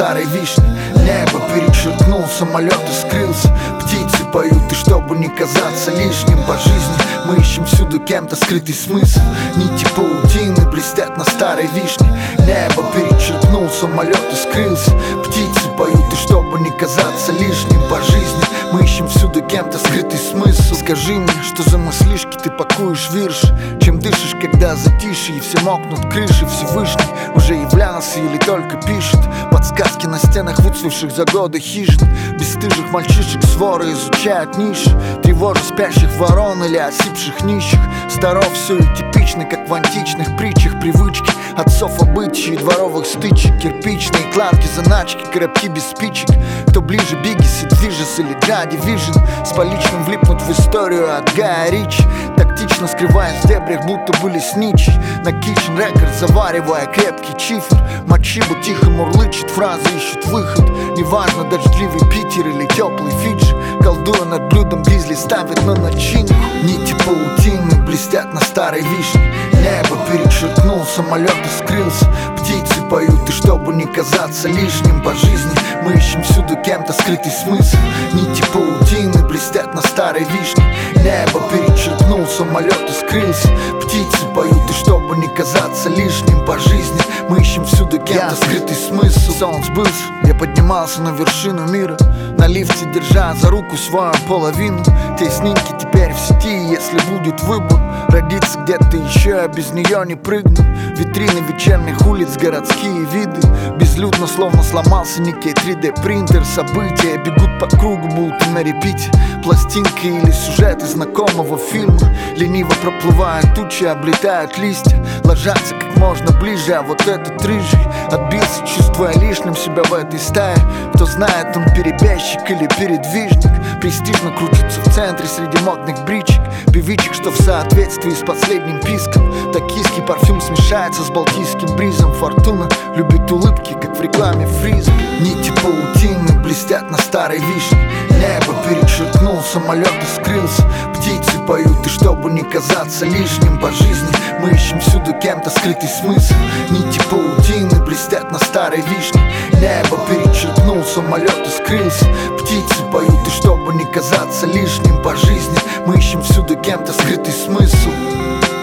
старой вишне. Небо перечеркнул, самолет и скрылся. Птицы поют, и чтобы не казаться лишним по жизни, мы ищем всюду кем-то скрытый смысл. Нити паутины блестят на старой вишне. Небо перечеркнул, самолет и скрылся. Птицы поют, и чтобы не казаться лишним по жизни, мы ищем всюду кем-то скрытый смысл. Скажи мне, что за мыслишки ты пакуешь вирш? Чем дышишь, когда затишье и все мокнут крыши? Всевышний уже являлся или только пишет подсказки на стенах выцвевших за годы хижин. Бесстыжих мальчишек своры изучают ниши, тревожа спящих ворон или осипших нищих. Старов все и типичны, как в античных притчах. Привычки отцов обычаи дворовых стычек. Кирпичные кладки, заначки, коробки без спичек. Кто ближе, Биггис и Движес или Джади Вижн, с поличным влипнут в историю от Гая Ричи, тактично скрываясь в дебрях, будто были сничи. На Kitchen Records заваривая крепкий чифр. Мачибу тихо мурлычет, фразы ищут выход. Неважно, дождливый Питер или теплый Фиджи, колдуя над блюдом, гризли ставит на начинку. Нити паутины блестят на старой вишне. Небо перечеркнул, самолет и скрылся. Птицы поют, и чтобы не казаться лишним по жизни, мы ищем всюду кем-то скрытый смысл. Нити паутины блестят на старой вишне. Небо перечеркнул, самолет и скрылся. Птицы поют, и чтобы не казаться лишним по жизни, мы ищем всюду кем-то скрытый смысл. Сон сбылся, я поднимался на вершину мира, на лифте держа за руку свою половину. Те снимки теперь в сети, если будет выбор родиться где-то еще, я без нее не прыгну. Витрины вечерних улиц, городские виды. Безлюдно, словно сломался некий 3D принтер. События бегут по кругу, будто на репите. Пластинка или сюжет из знакомого фильма. Лениво проплывают тучи, облетают листья, ложатся как можно ближе, а вот этот рыжий отбился, чувствуя лишним себя в этой стае. Кто знает, он перебежчик или передвижник, престижно крутится в центре среди модных бричек. Певичек, что в соответствии с последним писком. Токийский парфюм смешается с балтийским бризом. Фортуна любит улыбки, как в рекламе фриза. Нити паутины блестят на старой вишне. Небо перечеркнул, самолет и скрылся. Птицы поют, и чтобы не казаться лишним по жизни, мы ищем всюду кем-то скрытый смысл. Нити паутины блестят на старой вишне. Небо перечеркнул, самолет и скрылся. Птицы поют, и чтобы не казаться лишним по жизни, мы ищем всюду кем-то скрытый смысл.